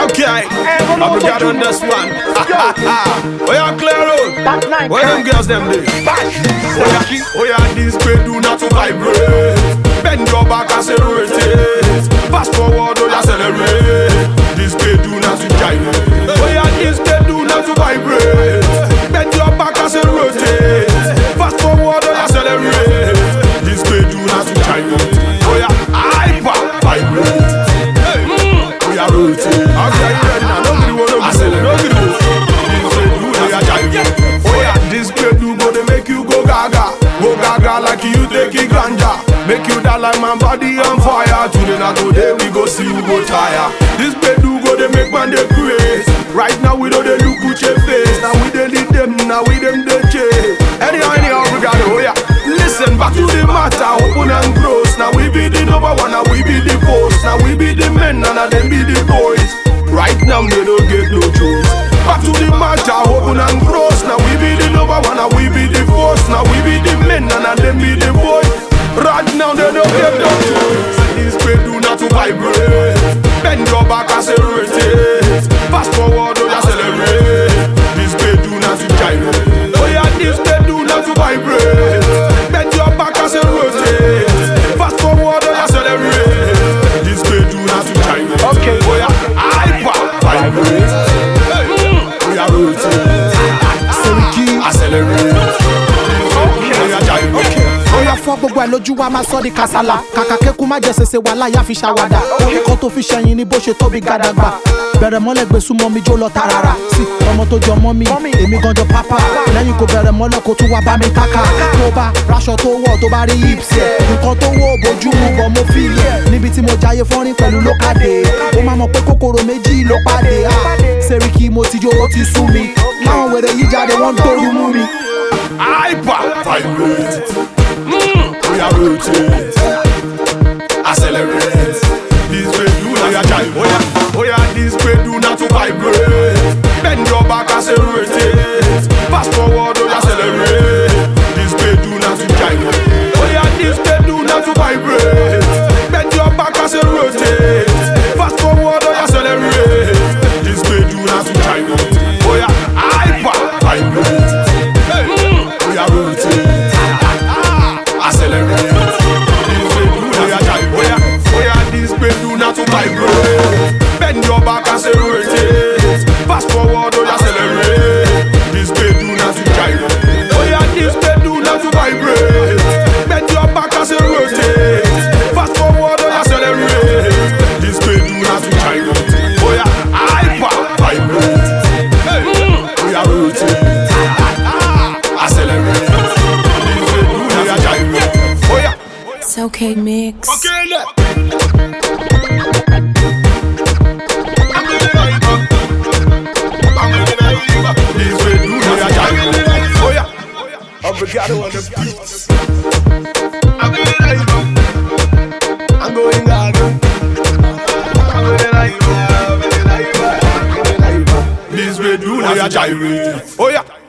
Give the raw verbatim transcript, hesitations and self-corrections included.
Okay, I got on this one. Oh yeah, clear road. Where them girls them do? Oh yeah, oh yeah, this bed do not to vibrate. Bend your back and say rotate. Fast forward, oh yeah, celebrate. This bed do not to gyrate. Oh yeah, this bed do not to vibrate. Bend your back and say rotate. Fast forward, oh yeah, celebrate. This bed do not to gyrate. Oh yeah, hyper vibrate. Oh yeah, rotate. Okay, you ready now? Nobody wanna accelerate. Nobody wanna. This bed do not to gyrate. Oh yeah, this bed do go to make you go gaga. Go gaga like you take a ganja. Make you die like my body on fire. Today not today we go see you go tire. This bed do go they make man they craze. Right now we don't they look with your face. Now we they lead them, now we them they chase. Anyhow, anyhow we got it, oh yeah. Listen back to the matter, open and gross. Now we be the number one, now we be the boss. Now we be the men, and now them be the boys. Right now they don't get no choice. Back to the matter, open and gross. Now we be the number one, now we be the boss. Now we be the men, and now them be the boys. Right now they don't get no choice. This bed do not to vibrate. Bend your back and say rotate. Fast forward, oh yeah, celebrate. This bed do not to gyrate. Oh yeah, this bed do not to vibrate. Bend your back and say rotate. Fast forward, oh yeah, celebrate. This bed do not to gyrate. Okay, oh yeah, hyper vibrate. Oh yeah, rotate. Accelerate. Okay, oh yeah, gyrate. Oya fọ́ gbogbo ẹ̀ lójú wa máa sọ́ di kàsálà. Kàkà kékun má jẹ sèse wà láyà fi ṣàwádà. Orí kan tó fi ṣẹ̀yìn ni bó ṣe tóbi gàdàgbà. Bẹ̀rẹ̀ mọ́lẹ̀ gbé súnmọ́ mi jó lọ tarara. Sí ọmọ tó jọ mọ́ mi, èmi gan jọ pápá. Lẹ́yìn kò bẹ̀rẹ̀ mọ́lẹ̀ kó tún wá bá mi kákà. Tó bá raṣọ tó wọ̀ tó bá rí hips ẹ̀. Nǹkan tó wọ̀ bójú mu bọ̀ mo fi yẹ. Níbi tí mo jayé fọ́nrín pẹ̀lú lókàdé. Ó máa mọ̀ pé kòkòrò méjì ló pàdé. Sẹ́ríkì mo ti jó ó ti sú mi. Láwọn wèrè yí jáde wọ́n ń dóoru mú mi. Hyper vibrate. We are rotate, accelerate. This way do not ya jive. Oh yeah, oh yeah, this way do not to vibrate. Bend your back and say rotate. Fast forward, oh yeah, accelerate. This way do not to jive. Oh yeah, this way do not to vibrate. Bend your back and say rotate. Fast forward, oh yeah, accelerate. This way do not to jive. Oh yeah, hyper vibrate. We are rotate. Accelerate. This way do not ya jive. Oh yeah, oh yeah, this way do not to vibrate. Bend your back and say rotate. Fast forward, oh yeah, accelerate. This way do not to jive. Oh yeah, this way do not to vibrate. Bend your back and say rotate. Fast forward, oh yeah, accelerate. This way do not to jive. Oh yeah, hyper vibrate. Oh yeah, rotate. Accelerate. It's okay, mix. Okay, look. This way, do not ya jive. Oh yeah, Obrigado on the beats. I'm going live. I'm going live. I'm going live. I'm going live. This way, do not ya jive. Oh yeah.